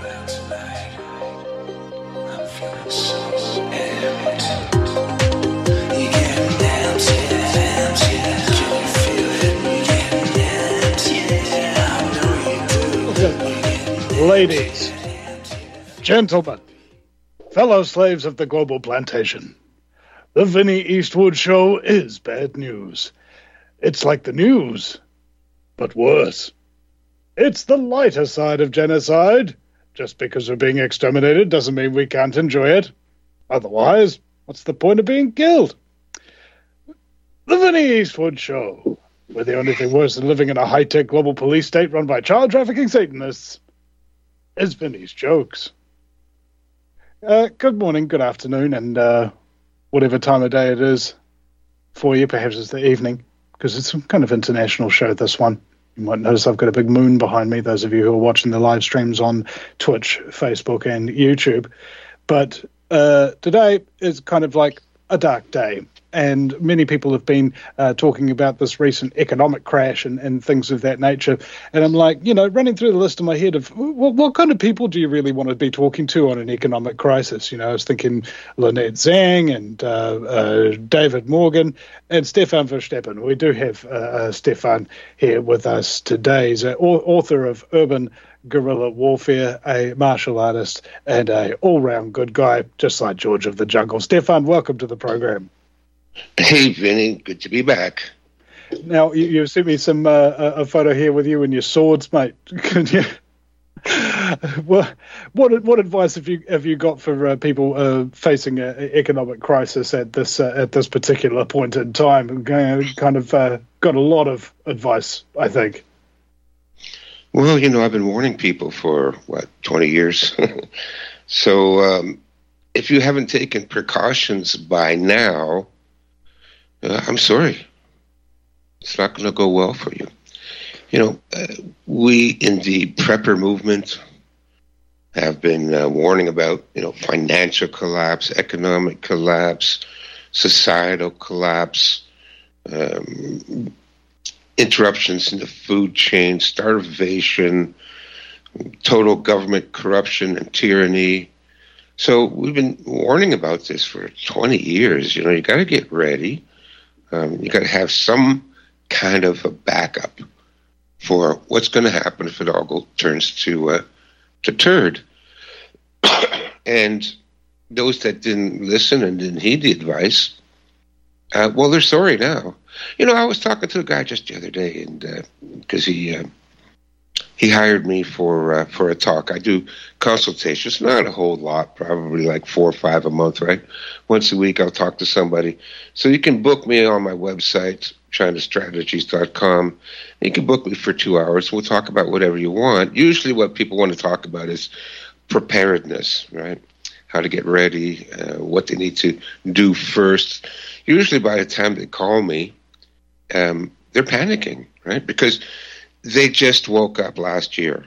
Ladies, gentlemen, fellow slaves of the global plantation, the Vinnie Eastwood Show is bad news. It's like the news, but worse. It's the lighter side of genocide. Just because we're being exterminated doesn't mean we can't enjoy it. Otherwise, what's the point of being killed? The Vinnie Eastwood Show, where the only thing worse than living in a high-tech global police state run by child trafficking Satanists is Vinnie's jokes. Good morning, good afternoon, and whatever time of day it is for you, perhaps it's the evening, because it's some kind of international show, this one. You might notice I've got a big moon behind me, those of you who are watching the live streams on Twitch, Facebook, and YouTube. But today is kind of like a dark day, and many people have been talking about this recent economic crash and things of that nature. And I'm like, running through the list in my head of what kind of people do you really want to be talking to on an economic crisis? I was thinking Lynette Zhang and David Morgan and Stefan Verstappen. We do have Stefan here with us today. He's an author of Urban Guerrilla Warfare, a martial artist, and a all-round good guy, just like George of the Jungle. Stefan, welcome to the program. Hey, Vinny, good to be back. Now, you sent me some a photo here with you and your swords, mate. Can you? What advice have you got for people facing an economic crisis at this particular point in time? And kind of got a lot of advice, I think. Well, I've been warning people for 20 years. So if you haven't taken precautions by now, I'm sorry. It's not going to go well for you. We in the prepper movement have been warning about, financial collapse, economic collapse, societal collapse, interruptions in the food chain, starvation, total government corruption and tyranny. So we've been warning about this for 20 years. You got to get ready. You got to have some kind of a backup for what's going to happen if it all turns to turd. And those that didn't listen and didn't heed the advice, they're sorry now. I was talking to a guy just the other day, and because he hired me for a talk. I do consultations, not a whole lot, probably like 4 or 5 a month, right? Once a week, I'll talk to somebody. So you can book me on my website, ChinaStrategies.com. You can book me for 2 hours. We'll talk about whatever you want. Usually what people want to talk about is preparedness, right? How to get ready, what they need to do first. Usually by the time they call me, they're panicking, right? Because they just woke up last year.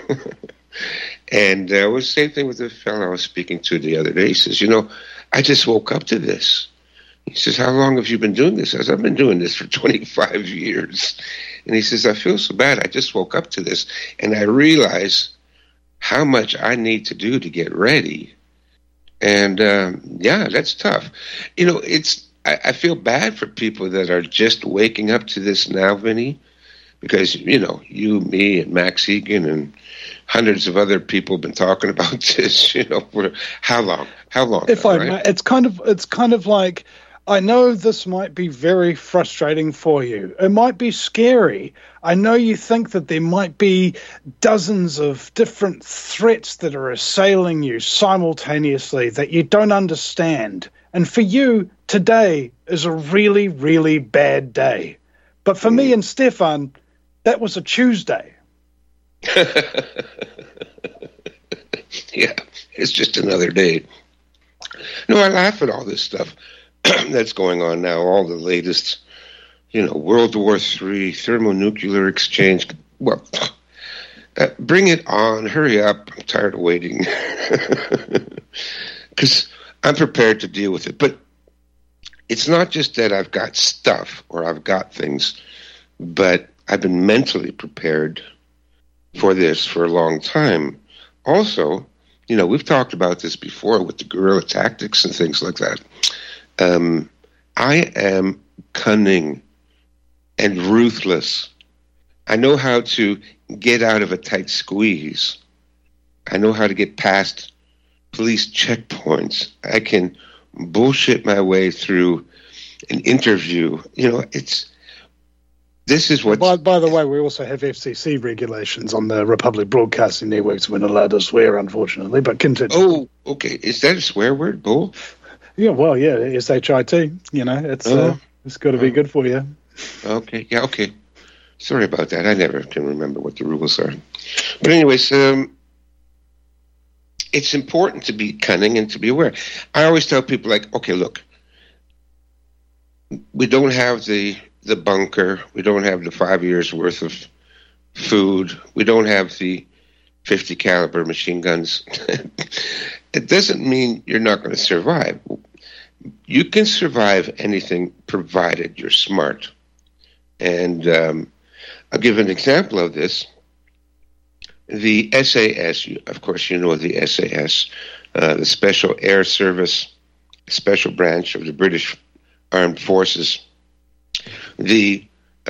And it was the same thing with the fellow I was speaking to the other day. He says, I just woke up to this. He says, how long have you been doing this? I said, I've been doing this for 25 years. And he says, I feel so bad. I just woke up to this. And I realize how much I need to do to get ready. And, that's tough. I feel bad for people that are just waking up to this now, Vinny. Because, you, me, and Max Egan and hundreds of other people have been talking about this, for how long? If I may, it's kind of like, I know this might be very frustrating for you. It might be scary. I know you think that there might be dozens of different threats that are assailing you simultaneously that you don't understand. And for you, today is a really, really bad day. But for me and Stefan, that was a Tuesday. Yeah, it's just another day. No, I laugh at all this stuff that's going on now, all the latest, World War III, thermonuclear exchange. Well, bring it on. Hurry up. I'm tired of waiting. Because I'm prepared to deal with it. But it's not just that I've got stuff or I've got things, but I've been mentally prepared for this for a long time. also, we've talked about this before with the guerrilla tactics and things like that. I am cunning and ruthless. I know how to get out of a tight squeeze. I know how to get past police checkpoints. I can bullshit my way through an interview. This is what... By the way, we also have FCC regulations on the Republic Broadcasting Networks. We're not allowed to swear, unfortunately, but continue. Oh, okay. Is that a swear word, Bull? Yeah, well, yeah, SHIT. It's got to be good for you. Okay, yeah, okay. Sorry about that. I never can remember what the rules are. But anyways, it's important to be cunning and to be aware. I always tell people, okay, look, we don't have the bunker. We don't have the 5 years worth of food. We don't have the 50 caliber machine guns. It doesn't mean you're not going to survive. You can survive anything provided you're smart. And I'll give an example of this. The SAS, of course, the SAS, the Special Air Service, special branch of the British Armed Forces, the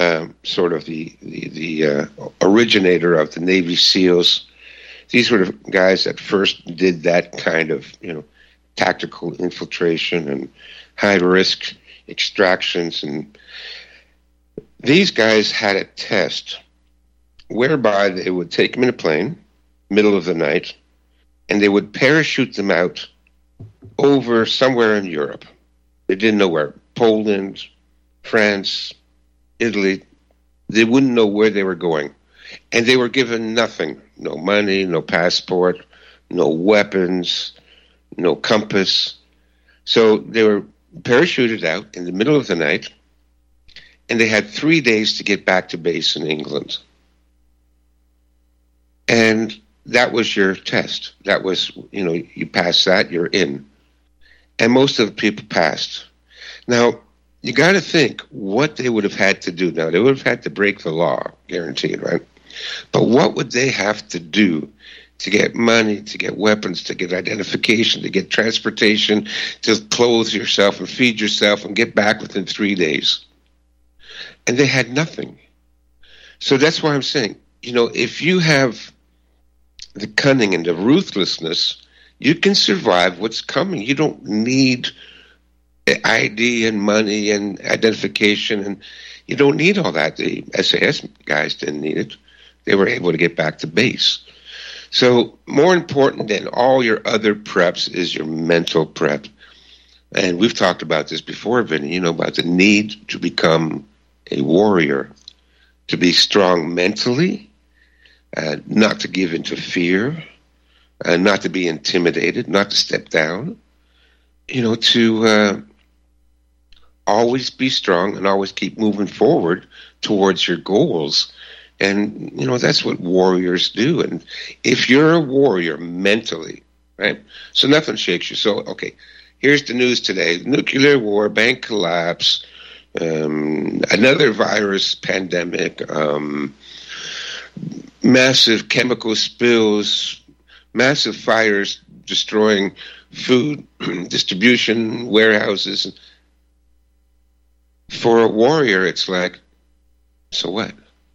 originator of the Navy SEALs. These were the guys that first did that kind of, tactical infiltration and high-risk extractions. And these guys had a test whereby they would take them in a plane, middle of the night, and they would parachute them out over somewhere in Europe. They didn't know where. Poland, France, Italy. They wouldn't know where they were going. And they were given nothing. No money, no passport, no weapons, no compass. So they were parachuted out in the middle of the night, and they had 3 days to get back to base in England. And that was your test. That was, you pass that, you're in. And most of the people passed. Now, you got to think what they would have had to do. Now, they would have had to break the law, guaranteed, right? But what would they have to do to get money, to get weapons, to get identification, to get transportation, to clothe yourself and feed yourself and get back within 3 days? And they had nothing. So that's why I'm saying, if you have the cunning and the ruthlessness, you can survive what's coming. You don't need ID and money and identification, and you don't need all that. The SAS guys didn't need it. They were able to get back to base. So more important than all your other preps is your mental prep. And we've talked about this before, Vinny, about the need to become a warrior, to be strong mentally, not to give into fear, not to be intimidated, not to step down, to always be strong and always keep moving forward towards your goals. And, that's what warriors do. And if you're a warrior mentally, right, so nothing shakes you. So, okay, here's the news today. Nuclear war, bank collapse, another virus pandemic, massive chemical spills, massive fires destroying food distribution, warehouses. For a warrior, it's like, so what?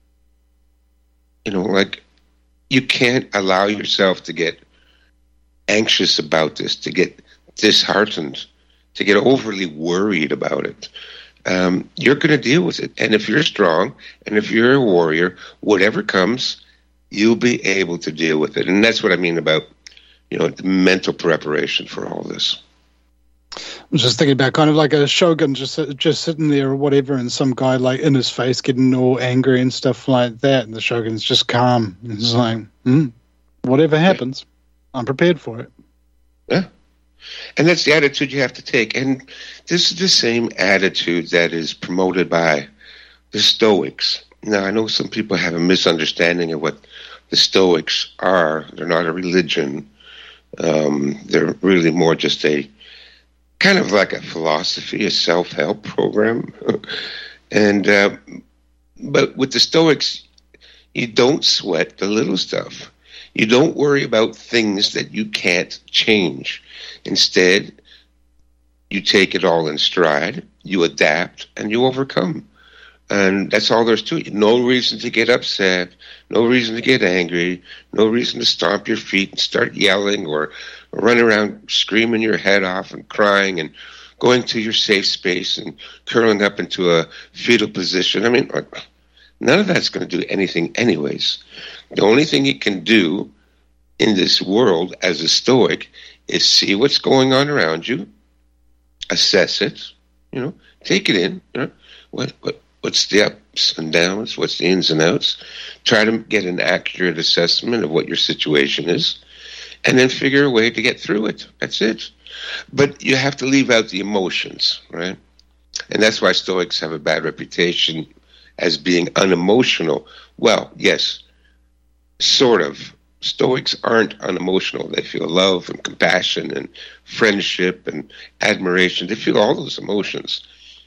You can't allow yourself to get anxious about this, to get disheartened, to get overly worried about it. You're going to deal with it. And if you're strong, and if you're a warrior, whatever comes, you'll be able to deal with it. And that's what I mean about, the mental preparation for all this. I'm just thinking about kind of like a shogun just sitting there or whatever, and some guy like in his face getting all angry and stuff like that, and the shogun's just calm. It's like, whatever happens, I'm prepared for it. Yeah. And that's the attitude you have to take. And this is the same attitude that is promoted by the Stoics. Now, I know some people have a misunderstanding of what the Stoics are. They're not a religion. They're really more just a kind of like a philosophy, a self-help program. And but with the Stoics, you don't sweat the little stuff. You don't worry about things that you can't change. Instead, you take it all in stride, you adapt, and you overcome. And that's all there's to it. No reason to get upset, no reason to get angry, no reason to stomp your feet and start yelling or run around screaming your head off and crying and going to your safe space and curling up into a fetal position. I mean, none of that's going to do anything anyways. The only thing you can do in this world as a Stoic is see what's going on around you, assess it, take it in, what's the ups and downs, what's the ins and outs, try to get an accurate assessment of what your situation is, and then figure a way to get through it. That's it. But you have to leave out the emotions, right? And that's why Stoics have a bad reputation as being unemotional. Well, yes, sort of. Stoics aren't unemotional. They feel love and compassion and friendship and admiration. They feel all those emotions.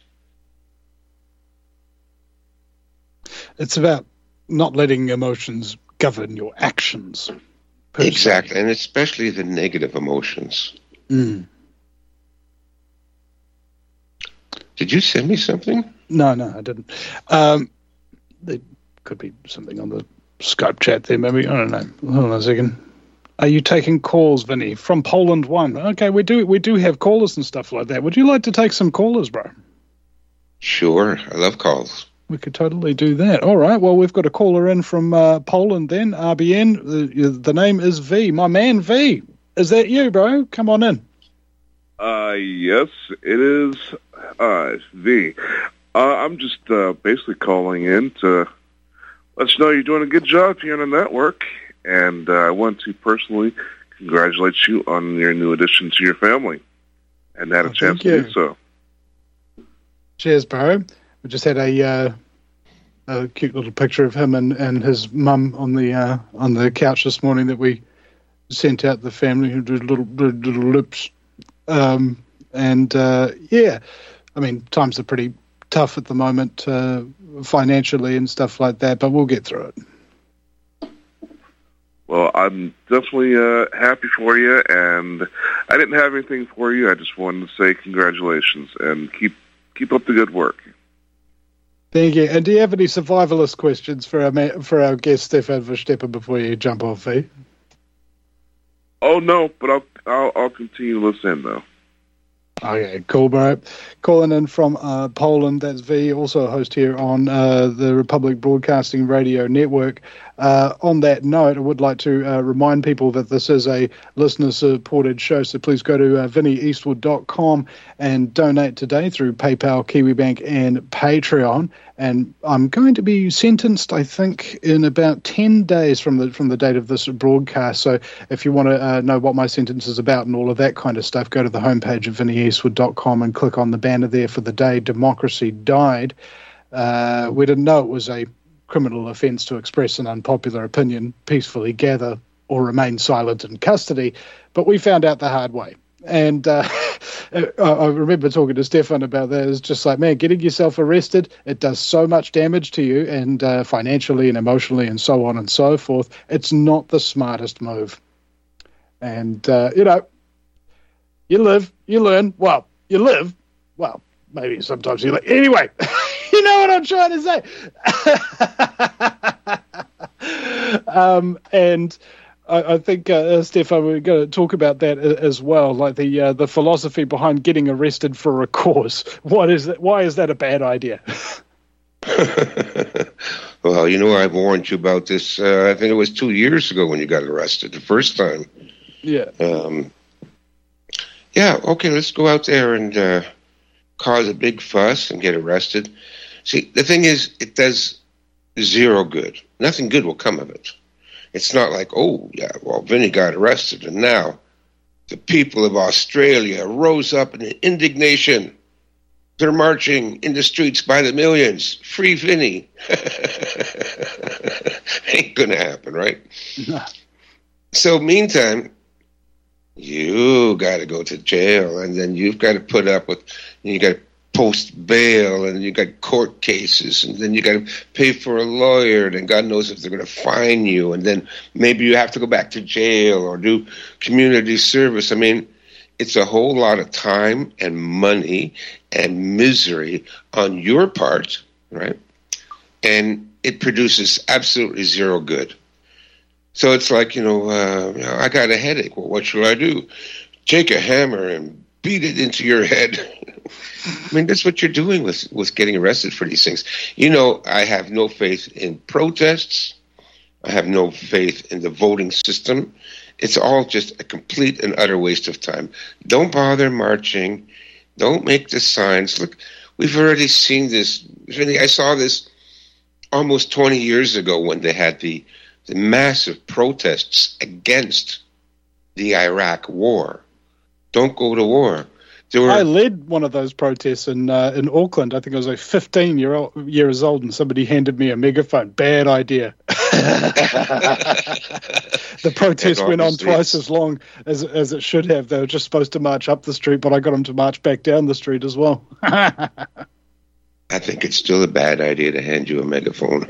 It's about not letting emotions govern your actions. Exactly, and especially the negative emotions. Mm. Did you send me something? No, I didn't. There could be something on the Skype chat there, maybe. I don't know. Hold on a second. Are you taking calls, Vinny? From Poland 1. Okay, we do have callers and stuff like that. Would you like to take some callers, bro? Sure, I love calls. We could totally do that. All right, well, we've got a caller in from Poland then, RBN. The name is V. My man, V. Is that you, bro? Come on in. Yes, it is V. I'm just basically calling in to let you know you're doing a good job here on the network, and I want to personally congratulate you on your new addition to your family, and had a chance to do so. Cheers, bro. We just had a cute little picture of him and his mum on the couch this morning that we sent out the family who did little lips. Yeah, I mean, times are pretty tough at the moment financially and stuff like that, but we'll get through it. Well, I'm definitely happy for you, and I didn't have anything for you. I just wanted to say congratulations and keep up the good work. Thank you. And do you have any survivalist questions for our guest Stefan Verstappen before you jump off, V? Oh no, but I'll continue to listen though. Okay, cool, bro. Calling in from Poland, that's V, also a host here on the Republic Broadcasting Radio Network. On that note, I would like to remind people that this is a listener-supported show, so please go to vinnieeastwood.com and donate today through PayPal, KiwiBank, and Patreon. And I'm going to be sentenced, I think, in about 10 days from the date of this broadcast. So if you want to know what my sentence is about and all of that kind of stuff, go to the homepage of vinnieeastwood.com and click on the banner there for the day Democracy Died. We didn't know it was a criminal offence to express an unpopular opinion, peacefully gather, or remain silent in custody, but we found out the hard way. And I remember talking to Stefan about that. It's just like, man, getting yourself arrested, it does so much damage to you, and financially and emotionally and so on and so forth. It's not the smartest move. And, you live, you learn. Well, you live. Well, maybe sometimes you learn. Anyway, you know what I'm trying to say. And I think, Stefan, we're going to talk about that as well, like the philosophy behind getting arrested for a cause. Why is that a bad idea? Well, I've warned you about this. I think it was 2 years ago when you got arrested the first time. Yeah. Yeah, okay, let's go out there and cause a big fuss and get arrested. See, the thing is, it does zero good. Nothing good will come of it. It's not like, oh, yeah, well, Vinny got arrested, and now the people of Australia rose up in indignation. They're marching in the streets by the millions. Free Vinny. Ain't gonna happen, right? No. So meantime, you got to go to jail, and then you've got to put up with, you got to post bail, and you got court cases, and then you got to pay for a lawyer, and God knows if they're going to fine you, and then maybe you have to go back to jail or do community service. I mean, it's a whole lot of time and money and misery on your part, right? And it produces absolutely zero good. So it's like, I got a headache. Well, what shall I do? Take a hammer and beat it into your head. I mean, that's what you're doing with getting arrested for these things. I have no faith in protests. I have no faith in the voting system. It's all just a complete and utter waste of time. Don't bother marching. Don't make the signs. Look, we've already seen this. I saw this almost 20 years ago when they had the massive protests against the Iraq war. Don't go to war. I led one of those protests in Auckland. I think I was like 15 years old, and somebody handed me a megaphone. Bad idea. The protest went on twice as long as it should have. They were just supposed to march up the street, but I got them to march back down the street as well. I think it's still a bad idea to hand you a megaphone.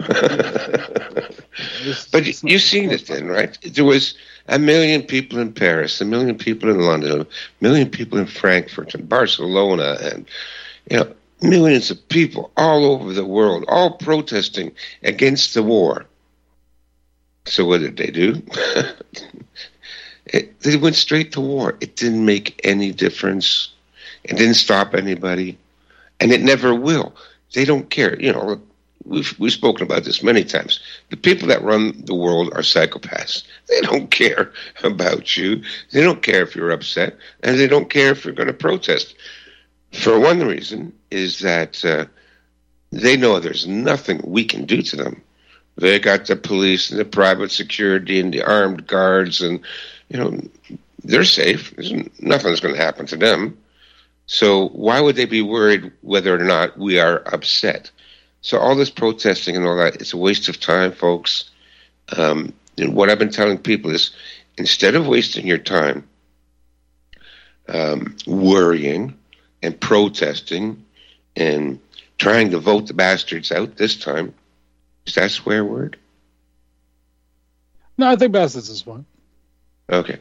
But you've seen it then, right? There was 1 million people in Paris, 1 million people in London, 1 million people in Frankfurt and Barcelona, and millions of people all over the world, all protesting against the war. So what did they do? They went straight to war. It didn't make any difference. It didn't stop anybody, and it never will. They don't care. We've spoken about this many times. The people that run the world are psychopaths. They don't care about you. They don't care if you're upset, and they don't care if you're going to protest. For one reason is that they know there's nothing we can do to them. They got the police and the private security and the armed guards, and they're safe. Nothing's going to happen to them. So why would they be worried whether or not we are upset? So all this protesting and all that, it's a waste of time, folks. And what I've been telling people is, instead of wasting your time worrying and protesting and trying to vote the bastards out this time, is that a swear word? No, I think bastards is fine. Okay.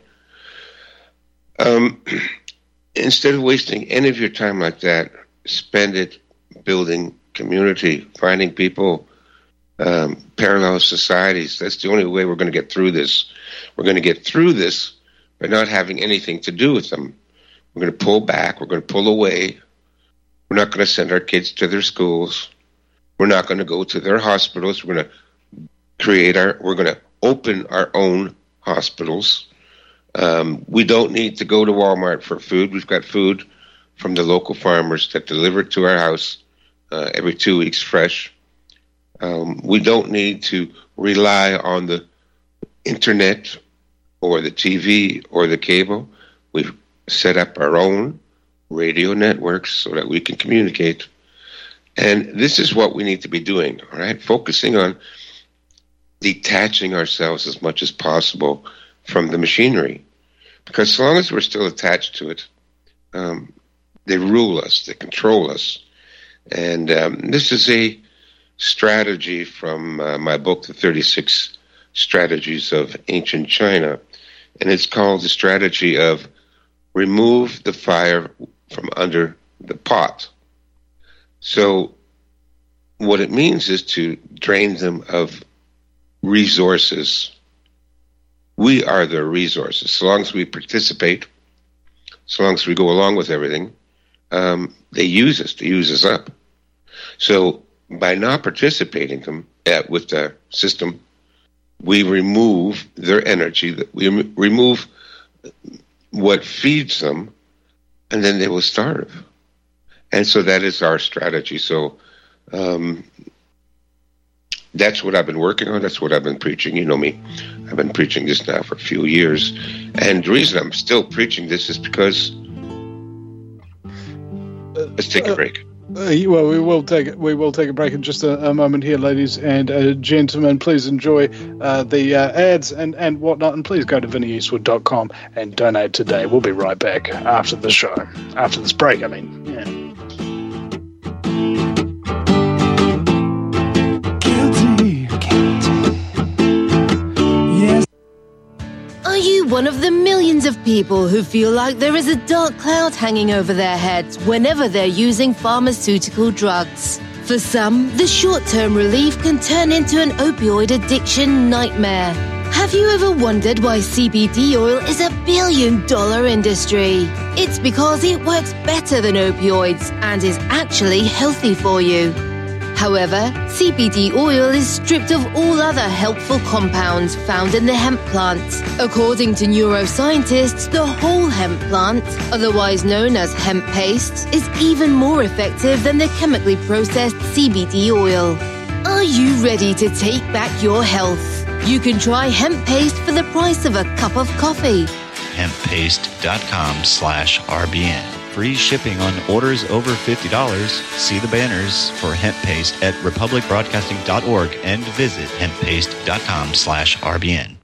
Instead of wasting any of your time like that, spend it building community, finding people, parallel societies. That's the only way we're going to get through this. We're going to get through this by not having anything to do with them. We're going to pull back. We're going to pull away. We're not going to send our kids to their schools. We're not going to go to their hospitals. We're going to we're going to open our own hospitals. We don't need to go to Walmart for food. We've got food from the local farmers that deliver it to our house every 2 weeks fresh. We don't need to rely on the internet or the TV or the cable. We've set up our own radio networks so that we can communicate. And this is what we need to be doing, all right? Focusing on detaching ourselves as much as possible from the machinery. Because so long as we're still attached to it, they rule us, they control us. And this is a strategy from my book, The 36 Strategies of Ancient China. And it's called the strategy of remove the fire from under the pot. So what it means is to drain them of resources. We are their resources. So long as we participate, so long as we go along with everything, they use us up. So by not participating with the system, we remove their energy, we remove what feeds them, and then they will starve. And so that is our strategy. So that's what I've been working on. That's what I've been preaching. You know me. I've been preaching this now for a few years. And the reason I'm still preaching this is because... let's take a break. Well, we will take a break in just a moment here, ladies and gentlemen. Please enjoy the ads and whatnot, and please go to VinnyEastwood.com and donate today. We'll be right back after the show. After this break, I mean. Yeah. one of the millions of people who feel like there is a dark cloud hanging over their heads whenever they're using pharmaceutical drugs. For some, the short-term relief can turn into an opioid addiction nightmare. Have you ever wondered why CBD oil is a billion-dollar industry? It's because it works better than opioids and is actually healthy for you. However, CBD oil is stripped of all other helpful compounds found in the hemp plant. According to neuroscientists, the whole hemp plant, otherwise known as hemp paste, is even more effective than the chemically processed CBD oil. Are you ready to take back your health? You can try hemp paste for the price of a cup of coffee. Hemppaste.com/RBN. Free shipping on orders over $50. See the banners for hemp paste at republicbroadcasting.org and visit hemppaste.com/RBN.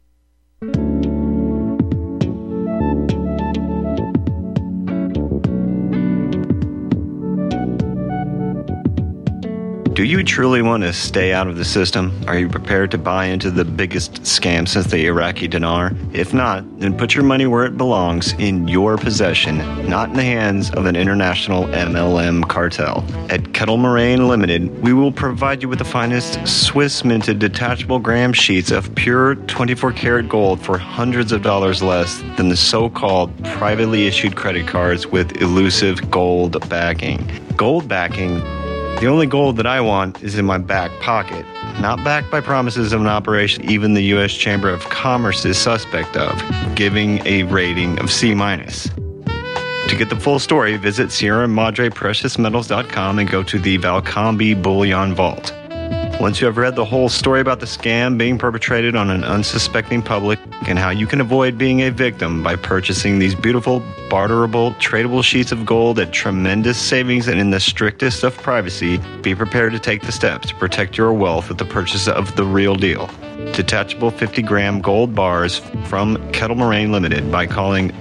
Do you truly want to stay out of the system? Are you prepared to buy into the biggest scam since the Iraqi dinar? If not, then put your money where it belongs, in your possession, not in the hands of an international MLM cartel. At Kettle Moraine Limited, we will provide you with the finest Swiss-minted detachable gram sheets of pure 24-karat gold for hundreds of dollars less than the so-called privately issued credit cards with elusive gold backing. Gold backing? The only gold that I want is in my back pocket, not backed by promises of an operation even the U.S. Chamber of Commerce is suspect of, giving a rating of C-. To get the full story, visit Sierra Madre PreciousMetals.com and go to the Valcambi Bullion Vault. Once you have read the whole story about the scam being perpetrated on an unsuspecting public and how you can avoid being a victim by purchasing these beautiful, barterable, tradable sheets of gold at tremendous savings and in the strictest of privacy, be prepared to take the steps to protect your wealth with the purchase of the real deal. Detachable 50-gram gold bars from Kettle Moraine Limited by calling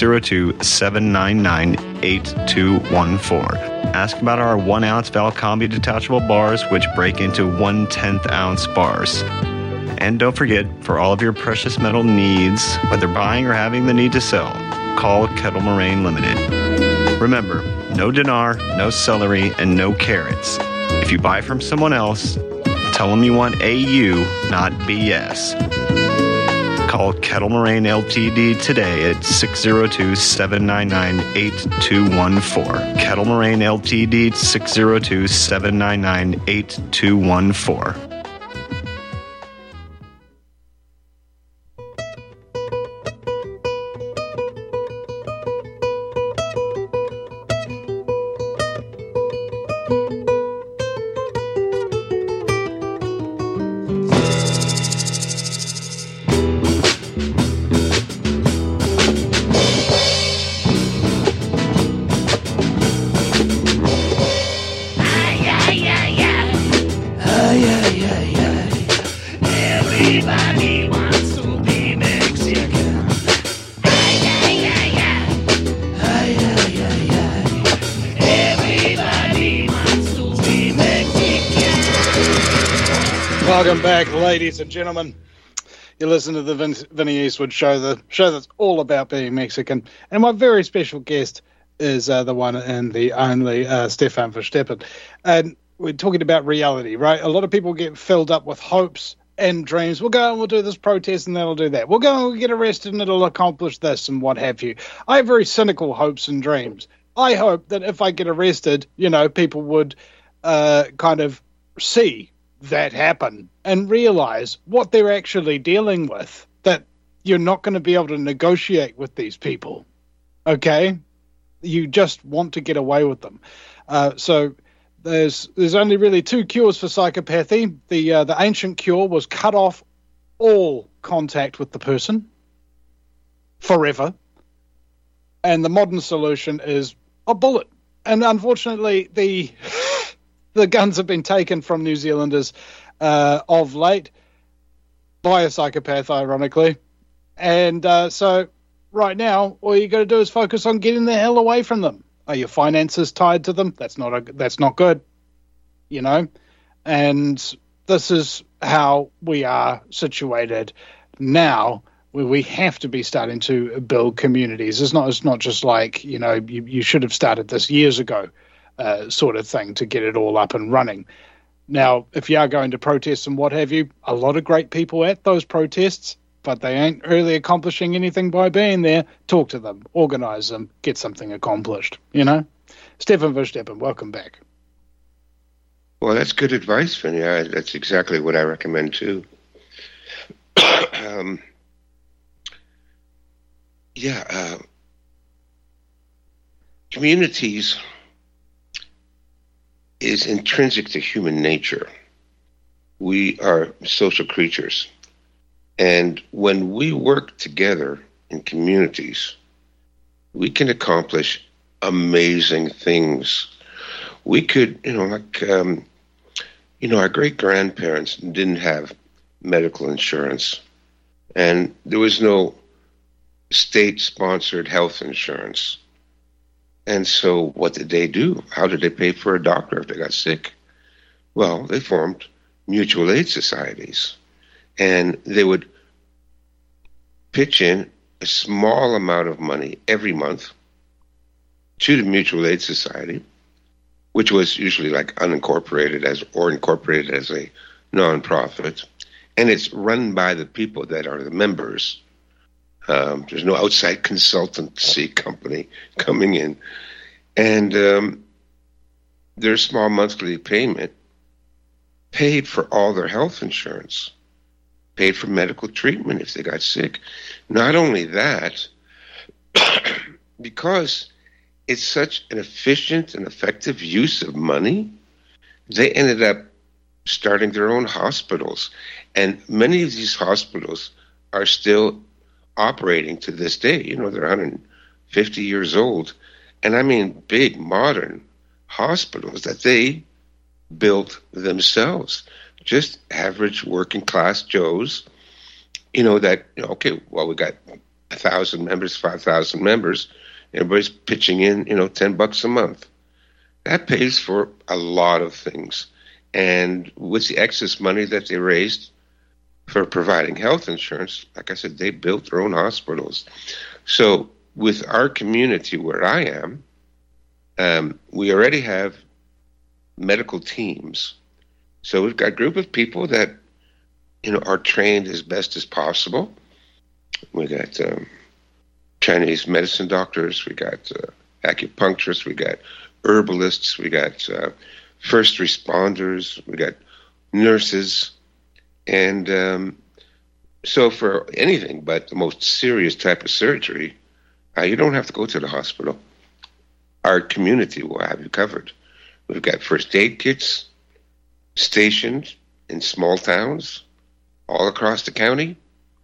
602-799-8214. Ask about our 1-ounce Valcambi detachable bars, which break into 1/10-ounce bars. And don't forget, for all of your precious metal needs, whether buying or having the need to sell, call Kettle Moraine Limited. Remember, no dinar, no celery, and no carrots. If you buy from someone else, tell them you want AU, not BS. Call Kettle Moraine Ltd. today at 602-799-8214. Kettle Moraine Ltd. 602-799-8214. Welcome back, ladies and gentlemen. You listen to the Vinny Eastwood Show, the show that's all about being Mexican. And my very special guest is the one and the only Stefan Verstappen. And we're talking about reality, right? A lot of people get filled up with hopes and dreams. We'll go and we'll do this protest and that'll do that. We'll go and we'll get arrested and it'll accomplish this and what have you. I have very cynical hopes and dreams. I hope that if I get arrested, you know, people would kind of see that happen and realize what they're actually dealing with, that you're not going to be able to negotiate with these people, okay? You just want to get away with them. So there's only really two cures for psychopathy. The ancient cure was cut off all contact with the person forever, and the modern solution is a bullet. And unfortunately, the guns have been taken from New Zealanders of late by a psychopath, ironically. And so right now, all you got to do is focus on getting the hell away from them. Are your finances tied to them? That's not good, you know. And this is how we are situated now we have to be starting to build communities. It's not just like, you should have started this years ago sort of thing to get it all up and running. Now, if you are going to protests and what have you, a lot of great people at those protests, but they ain't really accomplishing anything by being there. Talk to them, organize them, get something accomplished, Stefan Versteppen, welcome back. Well, that's good advice, Vinny. That's exactly what I recommend, too. Communities is intrinsic to human nature. We are social creatures. And when we work together in communities, we can accomplish amazing things. We could, our great-grandparents didn't have medical insurance, and there was no state-sponsored health insurance. And so what did they do? How did they pay for a doctor if they got sick? Well, they formed mutual aid societies, and they would pitch in a small amount of money every month to the mutual aid society, which was usually like incorporated as a nonprofit, and it's run by the people that are the members. There's no outside consultancy company coming in, and their small monthly payment paid for all their health insurance, paid for medical treatment if they got sick. Not only that, because it's such an efficient and effective use of money, they ended up starting their own hospitals. And many of these hospitals are still operating to this day. They're 150 years old. And I mean big, modern hospitals that they built themselves. Just average working class Joes, we got 1,000 members, 5,000 members. Everybody's pitching in, $10 a month. That pays for a lot of things. And with the excess money that they raised for providing health insurance, like I said, they built their own hospitals. So with our community where I am, we already have medical teams. So we've got a group of people that, are trained as best as possible. We got Chinese medicine doctors, we got acupuncturists, we got herbalists, we got first responders, we got nurses, and so for anything but the most serious type of surgery, you don't have to go to the hospital. Our community will have you covered. We've got first aid kits stationed in small towns all across the county.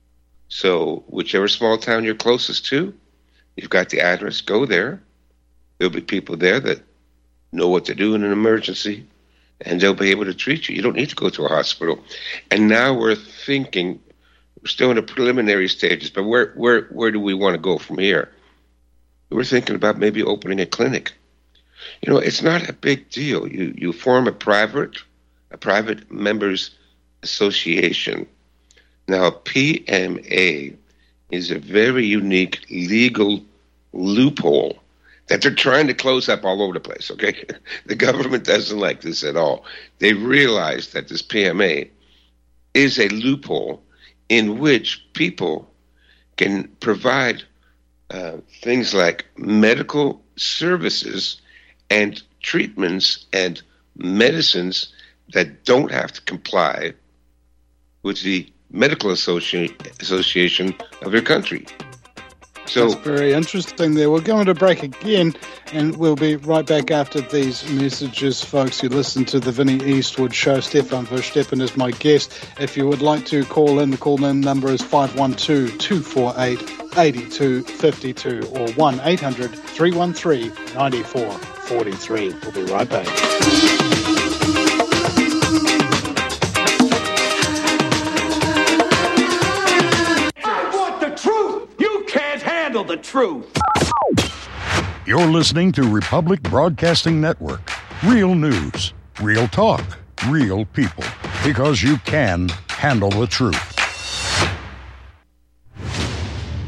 So whichever small town you're closest to, you've got the address, go there. There'll be people there that know what to do in an emergency, and they'll be able to treat you. You don't need to go to a hospital. And now we're thinking, we're still in the preliminary stages, but where do we want to go from here? We're thinking about maybe opening a clinic. It's not a big deal. You form a private members association. Now, PMA is a very unique legal loophole that they're trying to close up all over the place, okay? The government doesn't like this at all. They realize that this PMA is a loophole in which people can provide things like medical services and treatments and medicines that don't have to comply with the medical association of your country. So that's very interesting there. We're going to break again, and we'll be right back after these messages, folks. You listen to the Vinnie Eastwood Show. Stefan Versteppen is my guest. If you would like to call in, the call-in number is 512-248-8252 or 1-800-313-9443. We'll be right back. The truth. You're listening to Republic Broadcasting Network. Real news, real talk, real people. Because you can handle the truth.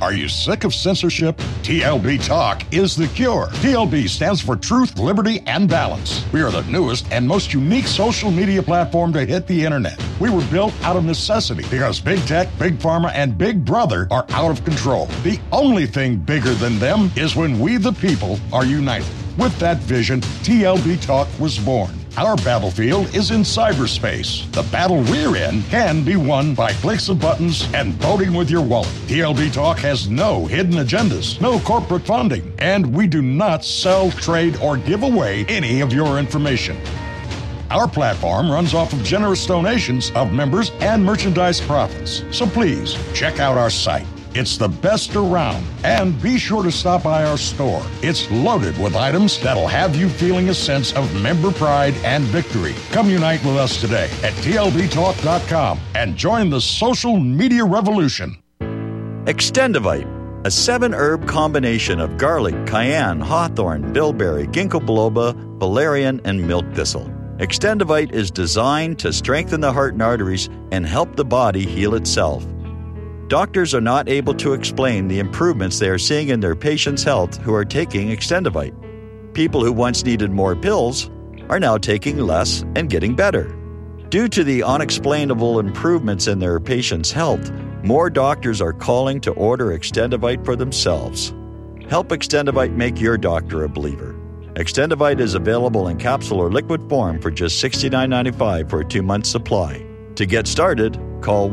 Are you sick of censorship? TLB Talk is the cure. TLB stands for Truth, Liberty, and Balance. We are the newest and most unique social media platform to hit the internet. We were built out of necessity because Big Tech, Big Pharma, and Big Brother are out of control. The only thing bigger than them is when we, the people, are united. With that vision, TLB Talk was born. Our battlefield is in cyberspace. The battle we're in can be won by clicks of buttons and voting with your wallet. TLB Talk has no hidden agendas, no corporate funding, and we do not sell, trade, or give away any of your information. Our platform runs off of generous donations of members and merchandise profits. So please, check out our site. It's the best around. And be sure to stop by our store. It's loaded with items that'll have you feeling a sense of member pride and victory. Come unite with us today at TLBTalk.com and join the social media revolution. Extendivite, a 7-herb combination of garlic, cayenne, hawthorn, bilberry, ginkgo biloba, valerian, and milk thistle. Extendivite is designed to strengthen the heart and arteries and help the body heal itself. Doctors are not able to explain the improvements they are seeing in their patients' health who are taking Extendivite. People who once needed more pills are now taking less and getting better. Due to the unexplainable improvements in their patients' health, more doctors are calling to order Extendivite for themselves. Help Extendivite make your doctor a believer. Extendivite is available in capsule or liquid form for just $69.95 for a 2-month supply. To get started, call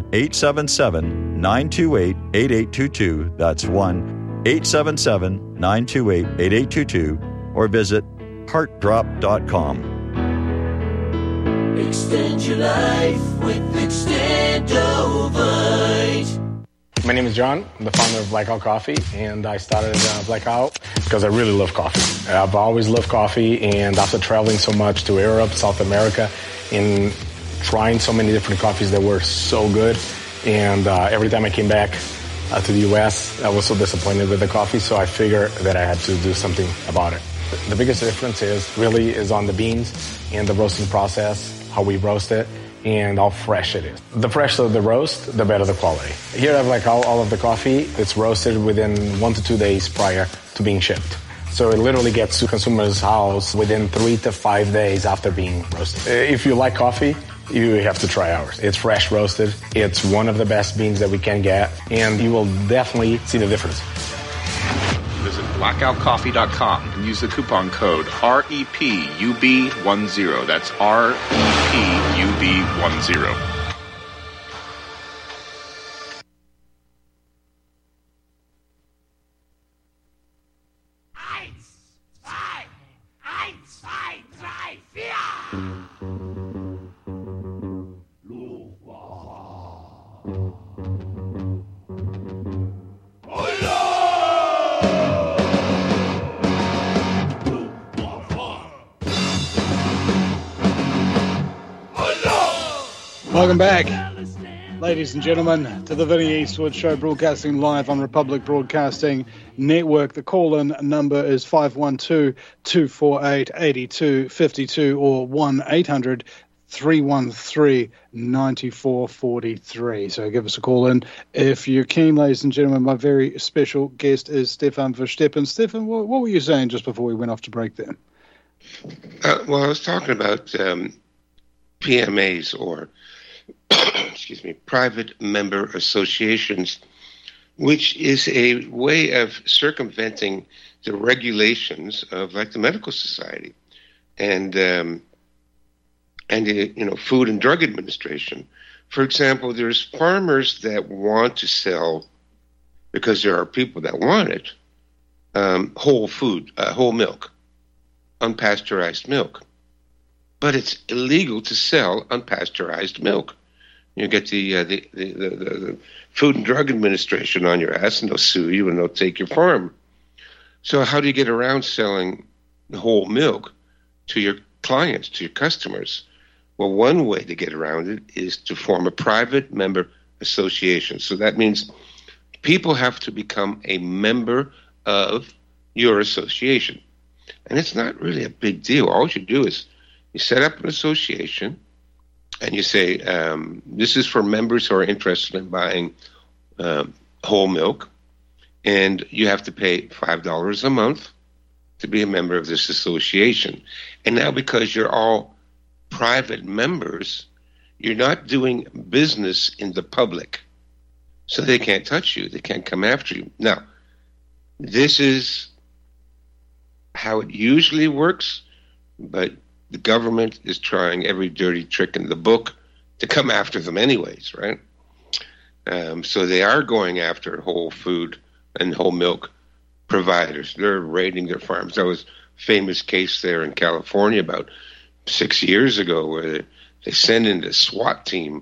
1-877-928-8822. That's 1-877-928-8822. Or visit heartdrop.com. Extend your life with Extendovite. My name is John. I'm the founder of Blackout Coffee, and I started Blackout because I really love coffee. I've always loved coffee, and after traveling so much to Europe, South America, and trying so many different coffees that were so good, and every time I came back to the U.S., I was so disappointed with the coffee, so I figured that I had to do something about it. The biggest difference is on the beans and the roasting process, how we roast it, and how fresh it is. The fresher the roast, the better the quality. Here I have all of the coffee. It's roasted within 1 to 2 days prior to being shipped. So it literally gets to consumer's house within 3 to 5 days after being roasted. If you like coffee, you have to try ours. It's fresh roasted. It's one of the best beans that we can get, and you will definitely see the difference. Visit blackoutcoffee.com and use the coupon code REPUB10. That's REPUB10. Welcome back, ladies and gentlemen, to the Vinnie Eastwood Show, broadcasting live on Republic Broadcasting Network. The call-in number is 512-248-8252 or 1-800-313-9443. So give us a call in if you're keen, ladies and gentlemen. My very special guest is Stefan Versteppen. Stefan, what were you saying just before we went off to break there? Well, I was talking about PMAs, or private member associations, which is a way of circumventing the regulations of, like, the medical society and the Food and Drug Administration. For example, there's farmers that want to sell, because there are people that want it, whole milk, unpasteurized milk. But it's illegal to sell unpasteurized milk. You get the Food and Drug Administration on your ass, and they'll sue you and they'll take your farm. So how do you get around selling whole milk to your clients, to your customers? Well, one way to get around it is to form a private member association. So that means people have to become a member of your association. And it's not really a big deal. All you do is you set up an association, and you say, this is for members who are interested in buying whole milk, And you have to pay $5 a month to be a member of this association. And now because you're all private members, you're not doing business in the public. So they can't touch you. They can't come after you. Now, this is how it usually works, but the government is trying every dirty trick in the book to come after them anyways, right? So they are going after whole food and whole milk providers. They're raiding their farms. That was a famous case there in California about 6 years ago where they send in the SWAT team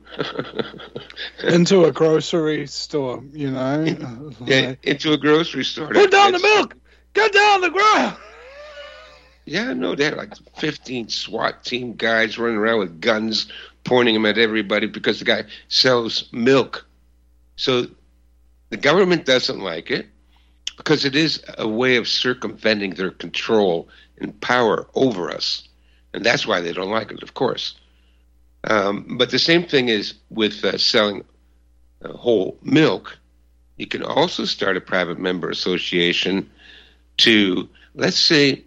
into a grocery store, you know. Into a grocery store. Put down the milk! Get down the ground! Yeah, no, they had like 15 SWAT team guys running around with guns, pointing them at everybody because the guy sells milk. So the government doesn't like it because it is a way of circumventing their control and power over us. And that's why they don't like it, of course. But the same thing is with selling whole milk. You can also start a private member association to, let's say,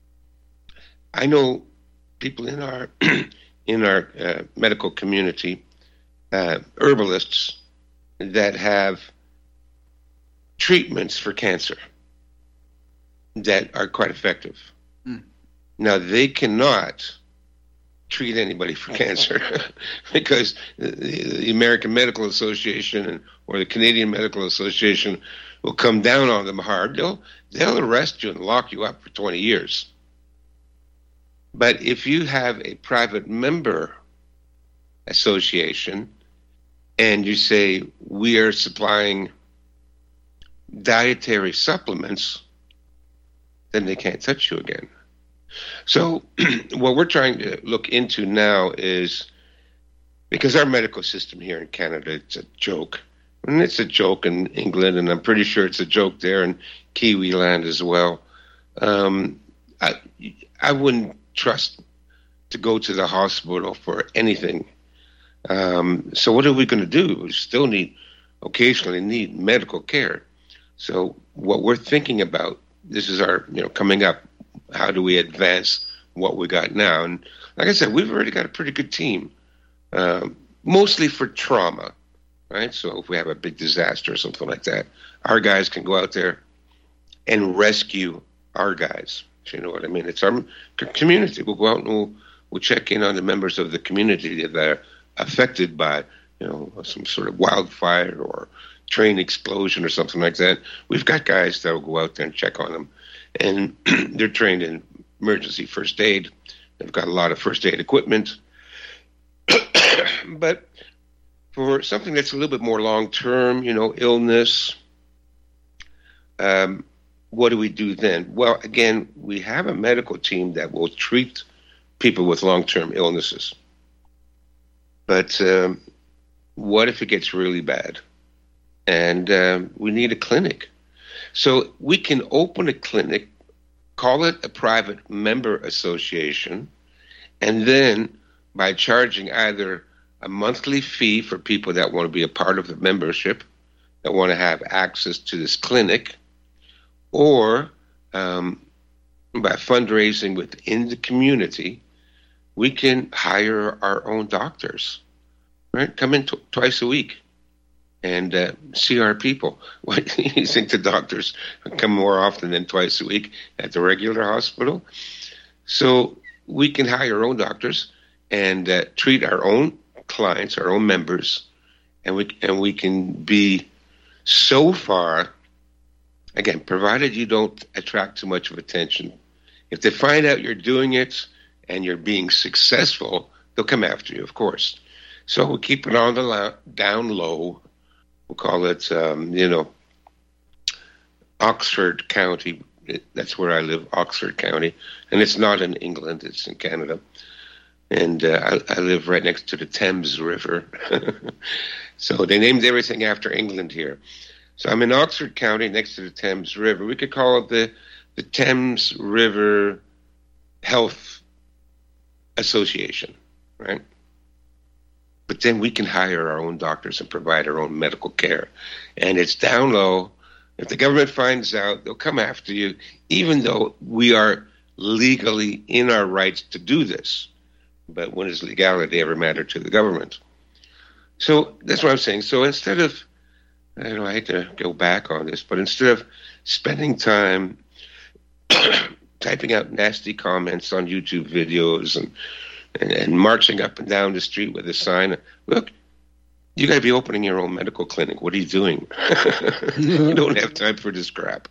I know people in our medical community, herbalists, that have treatments for cancer that are quite effective. Now, they cannot treat anybody for cancer because the American Medical Association or the Canadian Medical Association will come down on them hard. They'll arrest you and lock you up for 20 years. But if you have a private member association and you say, we are supplying dietary supplements, then they can't touch you again. So what we're trying to look into now is, because our medical system here in Canada, it's a joke. And it's a joke in England, and I'm pretty sure it's a joke there in Kiwi land as well. I wouldn't trust to go to the hospital for anything. So what are we going to do? We still occasionally need medical care. So what we're thinking about, this is our, coming up, how do we advance what we got now? And like I said, we've already got a pretty good team, mostly for trauma, right? So if we have a big disaster or something like that, our guys can go out there and rescue our guys. You know what I mean? It's our community. We'll go out and we'll check in on the members of the community that are affected by, some sort of wildfire or train explosion or something like that. We've got guys that will go out there and check on them. And they're trained in emergency first aid. They've got a lot of first aid equipment. But for something that's a little bit more long-term, illness, what do we do then? Well, again, we have a medical team that will treat people with long-term illnesses. But what if it gets really bad? And we need a clinic. So we can open a clinic, call it a private member association, and then by charging either a monthly fee for people that want to be a part of the membership, that want to have access to this clinic, or by fundraising within the community, we can hire our own doctors, right? Come in twice a week and see our people. What do you think the doctors come more often than twice a week at the regular hospital? So we can hire our own doctors and treat our own clients, our own members, and we can be so far, again, provided you don't attract too much of attention. If they find out you're doing it and you're being successful, they'll come after you, of course. So we'll keep it on the down low. We'll call it, Oxford County. That's where I live, Oxford County. And it's not in England, it's in Canada. And I live right next to the Thames River. So they named everything after England here. So I'm in Oxford County next to the Thames River. We could call it the Thames River Health Association, right? But then we can hire our own doctors and provide our own medical care. And it's down low. If the government finds out, they'll come after you, even though we are legally in our rights to do this. But when does legality ever matter to the government? So that's what I'm saying. So instead of, I hate to go back on this, but instead of spending time typing out nasty comments on YouTube videos and marching up and down the street with a sign, look, you got to be opening your own medical clinic. What are you doing? You don't have time for this crap.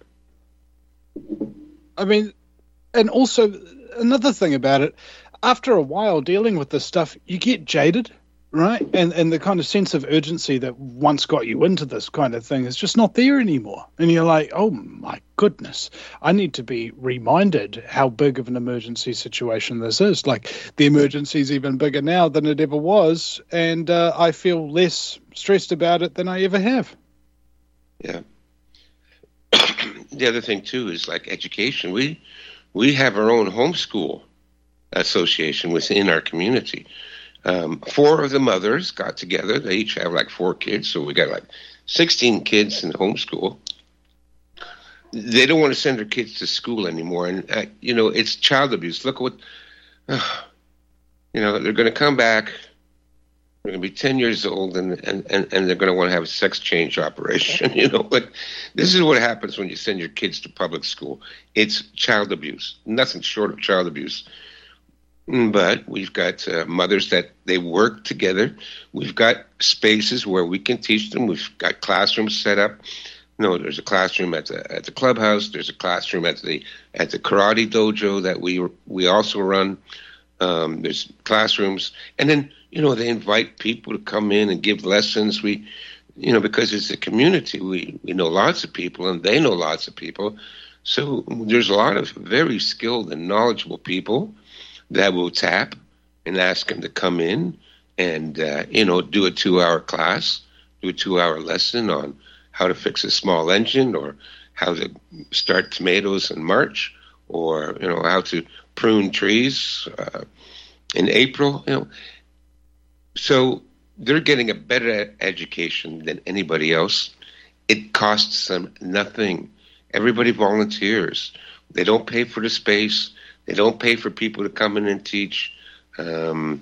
I mean, and also another thing about it, after a while dealing with this stuff, you get jaded, right? And the kind of sense of urgency that once got you into this kind of thing is just not there anymore. And you're like, oh my goodness, I need to be reminded how big of an emergency situation this is. Like, the emergency is even bigger now than it ever was, and I feel less stressed about it than I ever have. Yeah. The other thing too is like education. We have our own homeschool association within our community. 4 of the mothers got together. They each have like 4 kids, so we got like 16 kids in homeschool. They don't want to send their kids to school anymore, and it's child abuse. Look what, they're going to come back. They're going to be 10 years old, and they're going to want to have a sex change operation. Like, this is what happens when you send your kids to public school. It's child abuse, nothing short of child abuse. But we've got mothers that they work together. We've got spaces where we can teach them. We've got classrooms set up. There's a classroom at the clubhouse. There's a classroom at the karate dojo that we also run. There's classrooms, and then they invite people to come in and give lessons. We, because it's a community, we know lots of people, and they know lots of people. So there's a lot of very skilled and knowledgeable people that will tap and ask them to come in and, do a 2-hour class, do a 2-hour lesson on how to fix a small engine, or how to start tomatoes in March, or, how to prune trees in April. So they're getting a better education than anybody else. It costs them nothing. Everybody volunteers. They don't pay for the space. They don't pay for people to come in and teach. So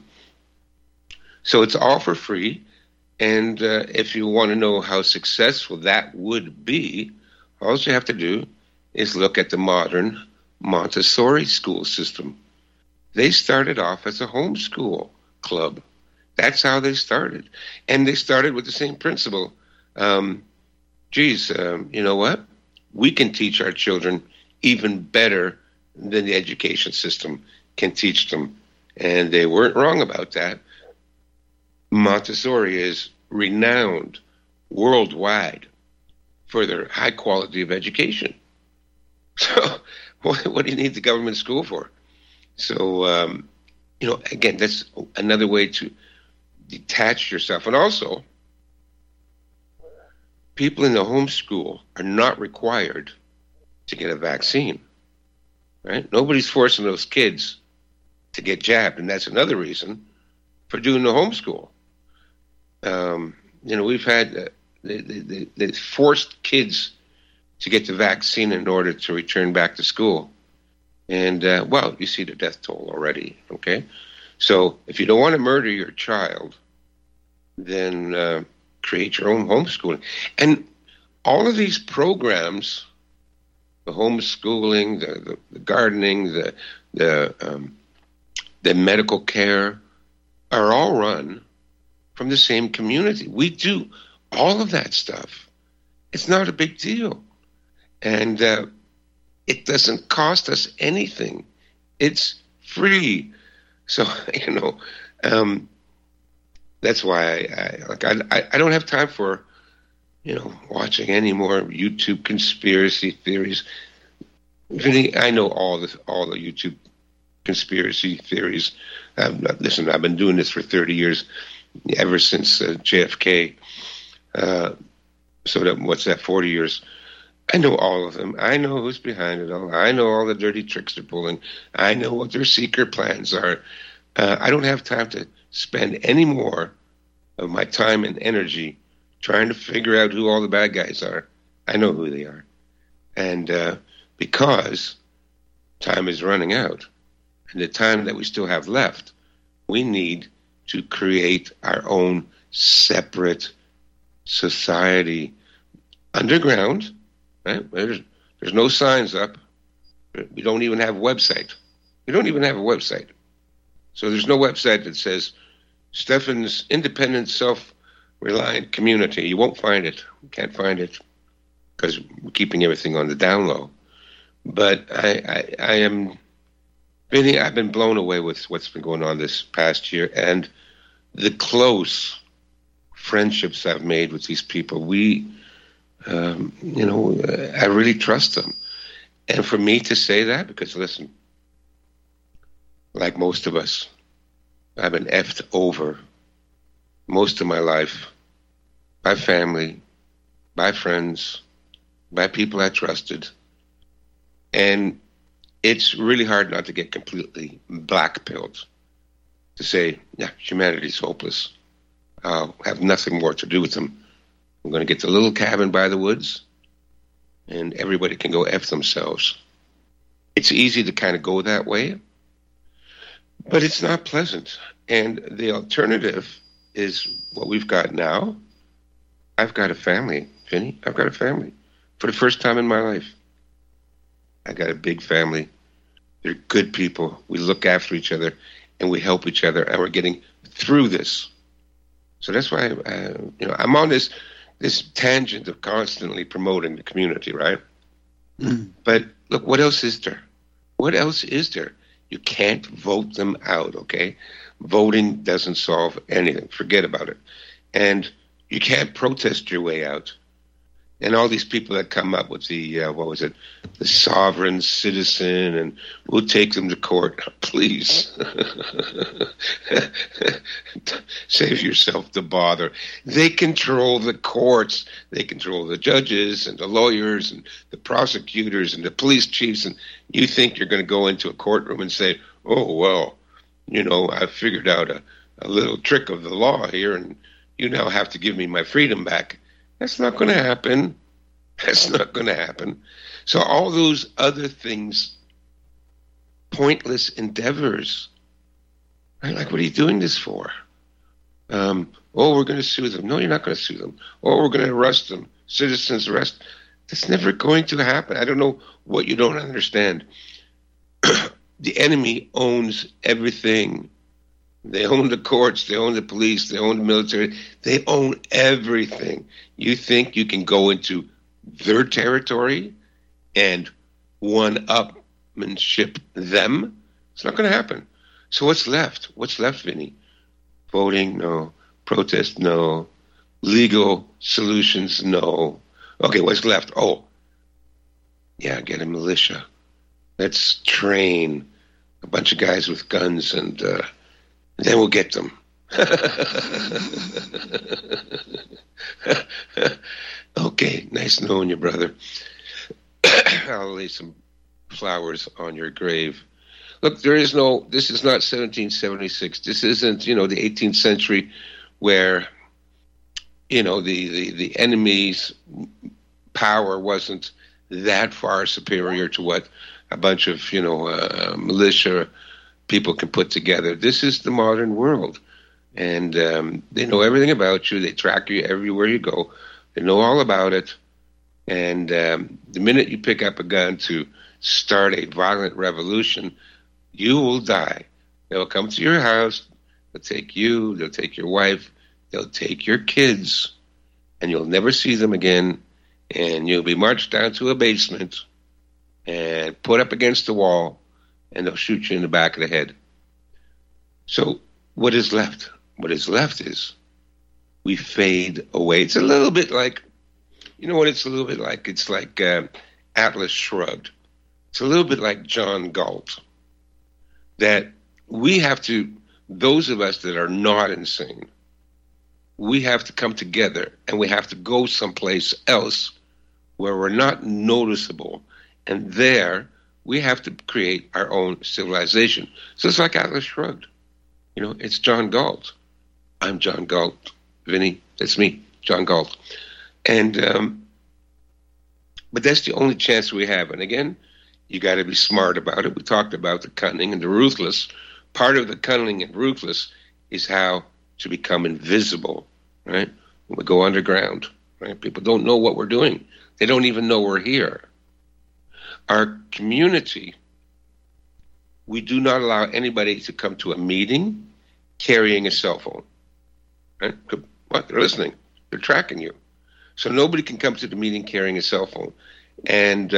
it's all for free. And if you want to know how successful that would be, all you have to do is look at the modern Montessori school system. They started off as a homeschool club. That's how they started. And they started with the same principle. You know what? We can teach our children even better than the education system can teach them. And they weren't wrong about that. Montessori is renowned worldwide for their high quality of education. So what do you need the government school for? So, again, that's another way to detach yourself. And also, people in the homeschool are not required to get a vaccine, right? Nobody's forcing those kids to get jabbed, and that's another reason for doing the homeschool. We've had they forced kids to get the vaccine in order to return back to school. And, you see the death toll already, okay? So if you don't want to murder your child, then create your own homeschooling. And all of these programs, the homeschooling, the gardening, the medical care, are all run from the same community. We do all of that stuff. It's not a big deal. And it doesn't cost us anything. It's free. So, that's why I don't have time for, watching any more YouTube conspiracy theories. I know all the YouTube conspiracy theories. Listen, I've been doing this for 30 years, ever since JFK. What's that, 40 years? I know all of them. I know who's behind it all. I know all the dirty tricks they're pulling. I know what their secret plans are. I don't have time to spend any more of my time and energy trying to figure out who all the bad guys are. I know who they are. And because time is running out, and the time that we still have left, we need to create our own separate society underground, right? There's no signs up. We don't even have a website. So there's no website that says Stefan's independent, self-reliant community. You won't find it. You can't find it because we're keeping everything on the down low. But I've been blown away with what's been going on this past year and the close friendships I've made with these people. I really trust them. And for me to say that, because listen, like most of us, I've been effed over most of my life by family, by friends, by people I trusted. And it's really hard not to get completely black-pilled, to say, yeah, humanity's hopeless. I'll have nothing more to do with them. I'm going to get the little cabin by the woods, and everybody can go F themselves. It's easy to kind of go that way, but it's not pleasant. And the alternative is what we've got now. I've got a family, Vinny. I've got a family. For the first time in my life, I got a big family. They're good people. We look after each other, and we help each other, and we're getting through this. So that's why, I'm on this tangent of constantly promoting the community, right? But look, what else is there? What else is there? You can't vote them out, okay? Voting doesn't solve anything. Forget about it. And you can't protest your way out. And all these people that come up with the sovereign citizen, and we'll take them to court. Please. Save yourself the bother. They control the courts. They control the judges and the lawyers and the prosecutors and the police chiefs. And you think you're going to go into a courtroom and say, oh, well, I figured out a little trick of the law here, and you now have to give me my freedom back. That's not going to happen. That's not going to happen. So all those other things, pointless endeavors, right? Like, what are you doing this for? We're going to sue them. No, you're not going to sue them. We're going to arrest them. Citizens arrest. That's never going to happen. I don't know what you don't understand. The enemy owns everything. They own the courts, they own the police, they own the military, they own everything. You think you can go into their territory and one-upmanship them? It's not going to happen. So what's left? What's left, Vinny? Voting? No. Protest? No. Legal solutions? No. Okay, what's left? Oh, yeah, get a militia. Let's train a bunch of guys with guns, and then we'll get them. Okay, nice knowing you, brother. I'll lay some flowers on your grave. Look, this is not 1776. This isn't, the 18th century where, the enemy's power wasn't that far superior to what a bunch of, militia people can put together. This is the modern world. And they know everything about you. They track you everywhere you go. They know all about it. And the minute you pick up a gun to start a violent revolution, you will die. They'll come to your house. They'll take you. They'll take your wife. They'll take your kids. And you'll never see them again. And you'll be marched down to a basement and put up against the wall. And they'll shoot you in the back of the head. So what is left? What is left is we fade away. It's a little bit like, you know what it's a little bit like? It's like Atlas Shrugged. It's a little bit like John Galt. That we have to, those of us that are not insane, we have to come together and we have to go someplace else where we're not noticeable. And there we have to create our own civilization. So it's like Atlas Shrugged. It's John Galt. I'm John Galt. Vinny, that's me, John Galt. And But that's the only chance we have. And again, you got to be smart about it. We talked about the cunning and the ruthless. Part of the cunning and ruthless is how to become invisible, right? When we go underground, right? People don't know what we're doing. They don't even know we're here. Our community, we do not allow anybody to come to a meeting carrying a cell phone, right? What? They're listening. They're tracking you. So nobody can come to the meeting carrying a cell phone. And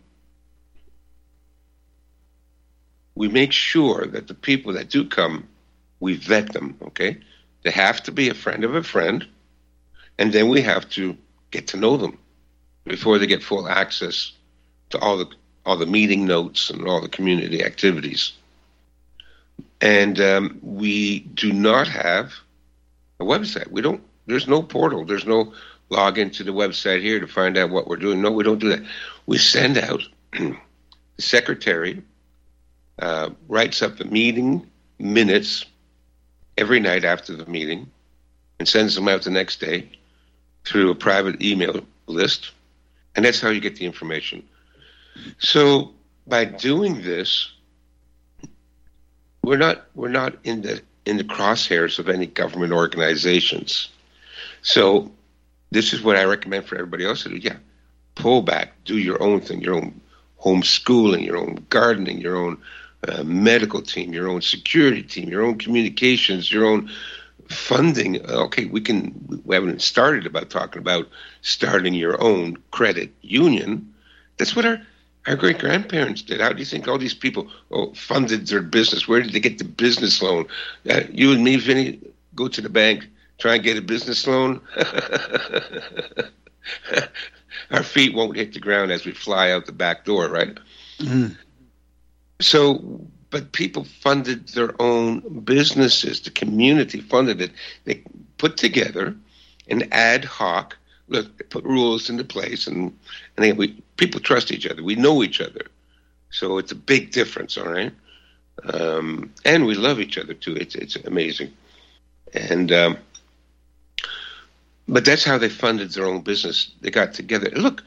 we make sure that the people that do come, we vet them, okay? They have to be a friend of a friend, and then we have to get to know them before they get full access to all the meeting notes and all the community activities. And we do not have a website. There's no portal. There's no log into the website here to find out what we're doing. No, we don't do that. We send out, the secretary writes up the meeting minutes every night after the meeting and sends them out the next day through a private email list. And that's how you get the information. So by doing this, we're not in the crosshairs of any government organizations. So this is what I recommend for everybody else to do. Yeah, pull back, do your own thing, your own homeschooling, your own gardening, your own medical team, your own security team, your own communications, your own funding. Okay, we haven't started about talking about starting your own credit union. That's what our great-grandparents did. How do you think all these people funded their business? Where did they get the business loan? You and me, Vinny, go to the bank, try and get a business loan. Our feet won't hit the ground as we fly out the back door, right? Mm-hmm. So, but people funded their own businesses. The community funded it. They put together an ad hoc, look, they put rules into place, and people trust each other. We know each other. So it's a big difference, all right? And we love each other, too. It's amazing. And but that's how they funded their own business. They got together. Look,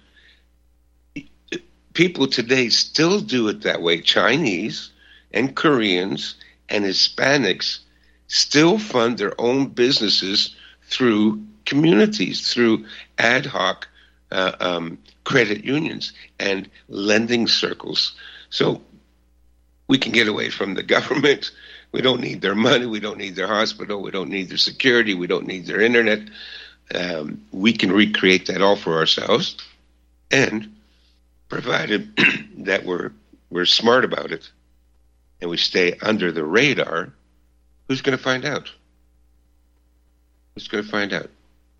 people today still do it that way. Chinese and Koreans and Hispanics still fund their own businesses through communities, through ad hoc credit unions and lending circles. So we can get away from the government. We don't need their money. We don't need their hospital. We don't need their security. We don't need their internet. We can recreate that all for ourselves, and provided that we're smart about it and we stay under the radar, who's going to find out? Who's going to find out?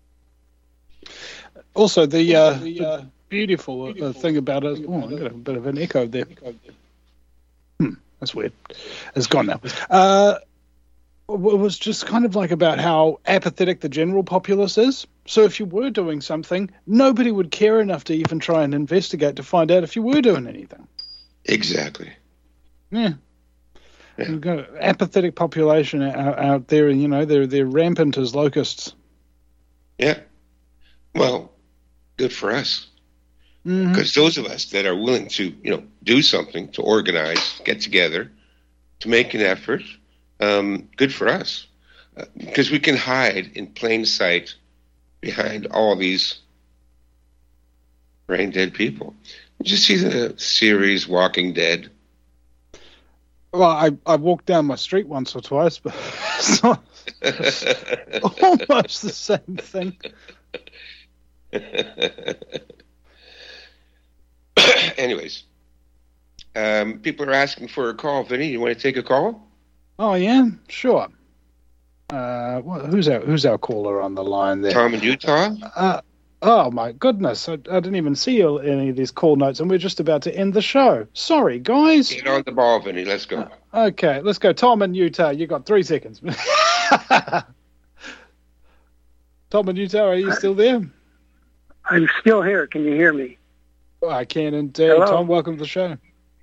Also, the beautiful thing about it. Oh, I got a bit of an echo there. That's weird. It's gone now. It was just kind of like about how apathetic the general populace is. So if you were doing something, nobody would care enough to even try and investigate to find out if you were doing anything. Exactly. Yeah. We've got an apathetic population out there, and, they're rampant as locusts. Yeah. Well, good for us. Because those of us that are willing to, do something, to organize, get together, to make an effort, good for us. Because we can hide in plain sight behind all these brain dead people. Did you see the series Walking Dead? Well, I walked down my street once or twice, but it's not almost the same thing. Anyways, people are asking for a call. Vinny, you want to take a call? Oh yeah, sure. Who's our caller on the line there? Tom in Utah. Oh my goodness, I didn't even see any of these call notes, and we're just about to end the show. Sorry, guys. Get on the ball, Vinny. Let's go. Okay, let's go. Tom in Utah, you got 3 seconds. Tom in Utah, are you still there? I'm still here. Can you hear me? Oh, I can indeed. Hello? Tom, welcome to the show.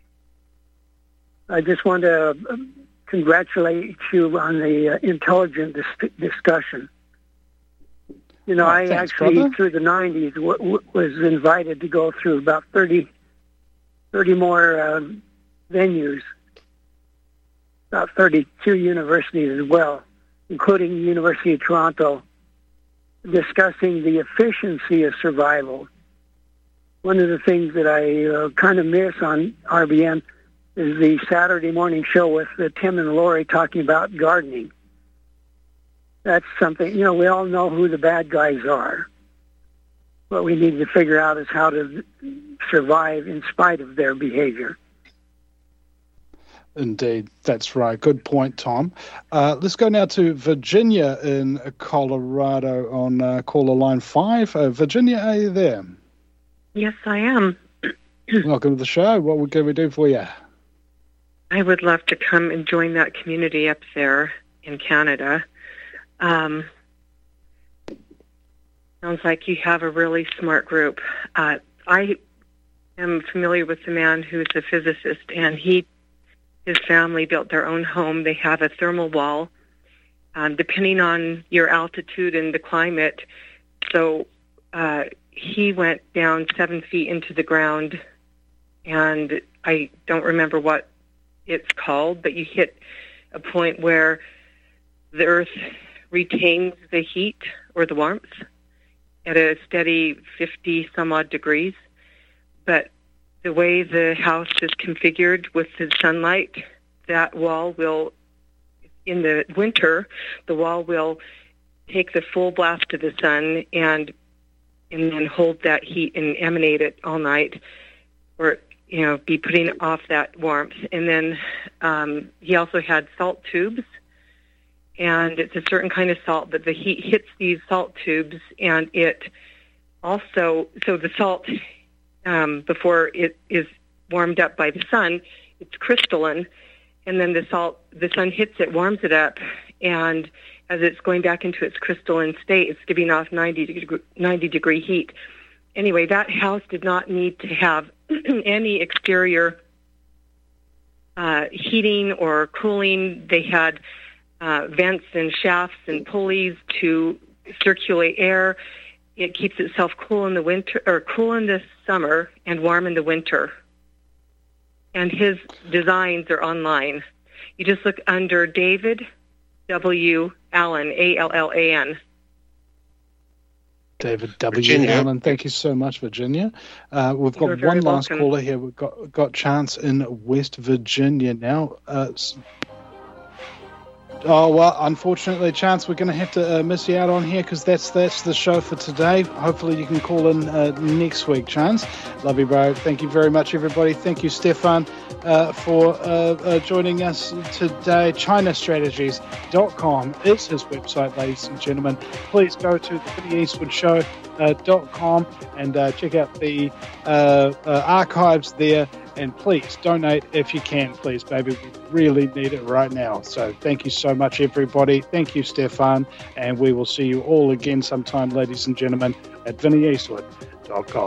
I just want to congratulate you on the intelligent discussion. You know, I actually, brother. Through the 90s, was invited to go through about 30 more venues, about 32 universities as well, including the University of Toronto, discussing the efficiency of survival. One of the things that I kind of miss on RBN is the Saturday morning show with Tim and Lori talking about gardening. That's something, you know, we all know who the bad guys are. What we need to figure out is how to survive in spite of their behavior. Indeed, that's right. Good point, Tom. Let's go now to Virginia in Colorado on caller line 5. Virginia, are you there? Yes, I am. Welcome to the show. What can we do for you? I would love to come and join that community up there in Canada. Sounds like you have a really smart group. I am familiar with the man who's a physicist, and his family built their own home. They have a thermal wall, depending on your altitude and the climate. So he went down 7 feet into the ground, and I don't remember what it's called, but you hit a point where the earth retains the heat or the warmth at a steady 50 some odd degrees. But the way the house is configured with the sunlight, that wall will, in the winter, the wall will take the full blast of the sun and then hold that heat and emanate it all night, or, you know, be putting off that warmth. And then he also had salt tubes, and it's a certain kind of salt, but the heat hits these salt tubes, and it also, so the salt, before it is warmed up by the sun, it's crystalline, and then the sun hits it, warms it up, and as it's going back into its crystalline state, it's giving off 90-degree heat. Anyway, that house did not need to have any exterior heating or cooling. They had vents and shafts and pulleys to circulate air. It keeps itself cool in the winter, or cool in the summer and warm in the winter. And his designs are online. You just look under David W. Allen, Allan. David W. Allen, thank you so much, Virginia. We've got one last caller here. We've got Chance in West Virginia now. Unfortunately, Chance, we're going to have to miss you out on here because that's the show for today. Hopefully you can call in next week, Chance. Love you, bro. Thank you very much, everybody. Thank you, Stefan, for joining us today. ChinaStrategies.com is his website, ladies and gentlemen. Please go to the VinnyEastwoodShow.com and check out the archives there. And please donate if you can, please, baby. We really need it right now. So thank you so much, everybody. Thank you, Stefan. And we will see you all again sometime, ladies and gentlemen, at VinnyEastwood.com.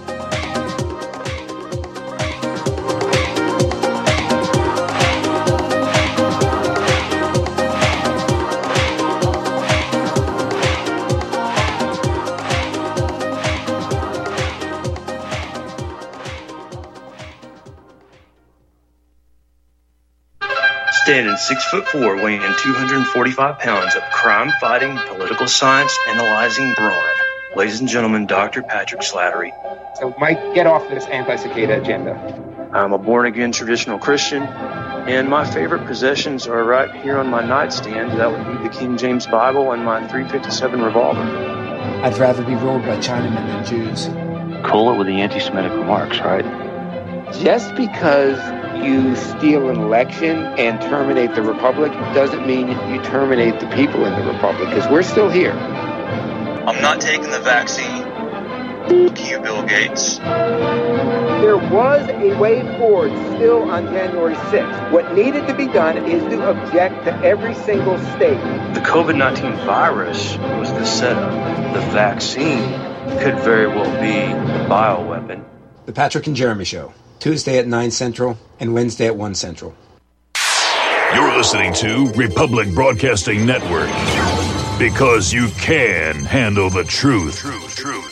Standing 6'4", weighing 245 pounds of crime-fighting, political science analyzing brawn. Ladies and gentlemen, Dr. Patrick Slattery. So, Mike, get off this anti-cicada agenda. I'm a born-again traditional Christian, and my favorite possessions are right here on my nightstand. That would be the King James Bible and my .357 revolver. I'd rather be ruled by Chinamen than Jews. Cool it with the anti-Semitic remarks, right? Just because you steal an election and terminate the Republic doesn't mean you terminate the people in the Republic, because we're still here. I'm not taking the vaccine. Fuck you, Bill Gates. There was a way forward still on January 6th. What needed to be done is to object to every single state. The COVID-19 virus was the setup. The vaccine could very well be the bioweapon. The Patrick and Jeremy Show. Tuesday at 9 Central and Wednesday at 1 Central. You're listening to Republic Broadcasting Network. Because you can handle the truth.